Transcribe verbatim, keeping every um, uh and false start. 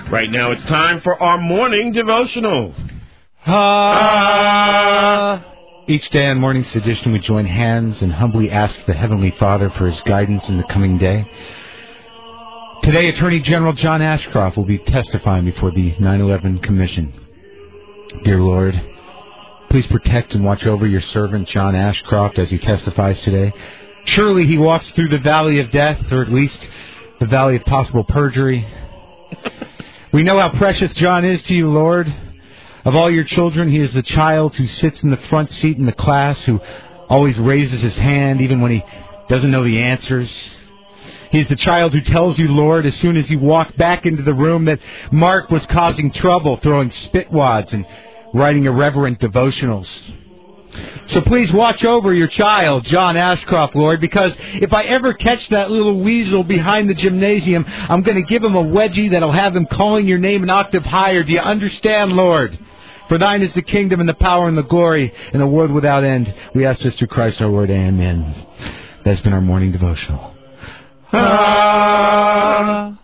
Right now it's time for our morning devotional. Ah. Each day on Morning Sedition we join hands and humbly ask the Heavenly Father for His guidance in the coming day. Today, Attorney General John Ashcroft will be testifying before the nine eleven Commission. Dear Lord, please protect and watch over your servant John Ashcroft as he testifies today. Surely he walks through the valley of death, or at least the valley of possible perjury. We know how precious John is to you, Lord. Of all your children, he is the child who sits in the front seat in the class, who always raises his hand even when he doesn't know the answers. He is the child who tells you, Lord, as soon as you walk back into the room that Mark was causing trouble, throwing spitwads and writing irreverent devotionals. So please watch over your child, John Ashcroft, Lord, because if I ever catch that little weasel behind the gymnasium, I'm going to give him a wedgie that'll have him calling your name an octave higher. Do you understand, Lord? For thine is the kingdom and the power and the glory and the world without end. We ask this through Christ our Lord. Amen. That's been our morning devotional. Ah.